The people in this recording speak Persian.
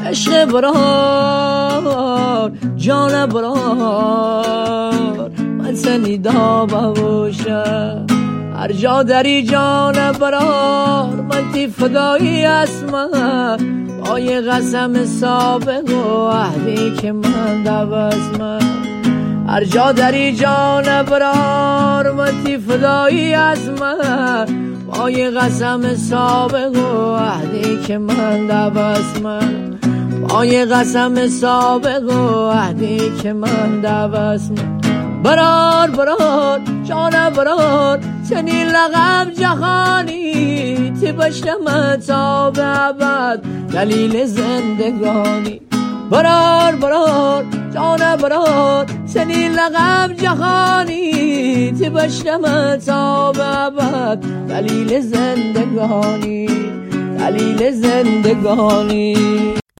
عشق برار جان برار من سنیدا بوشم هر جا دری جان برار من تی فدایی اسمم با یه قسم سابق و عهدی که من دوازمم هر جا دری جان برار من تی فدایی اسمم با یه قسم سابق و عهدی که من دوازمم با یه قسم سابق و عهدی که من دوازمم برار برار جان برار چنین لقب جهانی تی بشم تا به ابد دلیل زندگانی برار برار جان برار چنین لقب جهانی تی بشم تا به ابد دلیل زندگانی دلیل زندگانی